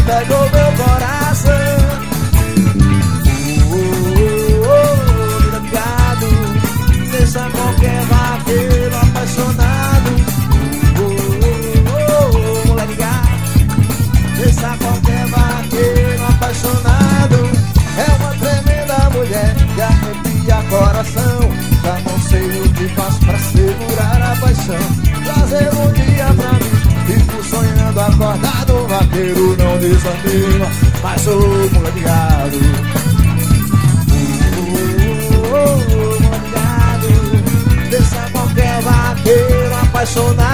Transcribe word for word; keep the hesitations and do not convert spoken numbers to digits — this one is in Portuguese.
pegou meu coração. Oh, oh, oh, ligado, deixa qualquer vaqueiro apaixonado. Oh, oh, oh, ligado, deixa qualquer vaqueiro apaixonado. É uma tremenda mulher que arrepia coração. Já não sei o que faço pra segurar a paixão. Trazer um dia pra mim, fico sonhando acordado. Vaqueiro não desanima, mas sou mulher de gado. Oh, oh, oh, mulher de gado, deixa qualquer vaqueiro apaixonado.